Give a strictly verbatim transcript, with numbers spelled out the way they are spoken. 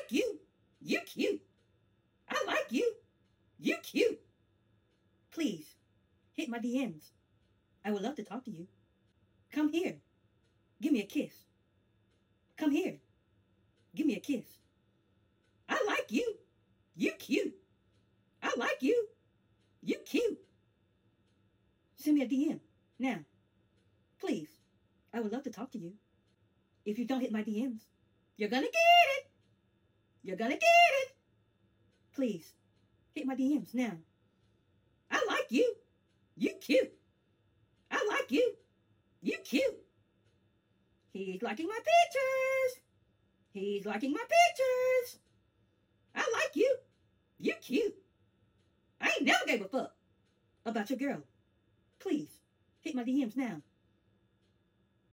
like you. You cute. I like you. You cute. Please, hit my D Ms. I would love to talk to you. Come here. Give me a kiss. Come here. Give me a kiss. I like you. You cute. I like you. You cute. Send me a D M now. Please. I would love to talk to you. If you don't hit my D Ms, you're gonna get it. You're gonna get it. Please. Hit my D Ms now. I like you. You cute. I like you. You cute. He's liking my pictures. He's liking my pictures. I like you. You cute. I ain't never gave a fuck about your girl. Please, hit my D Ms now.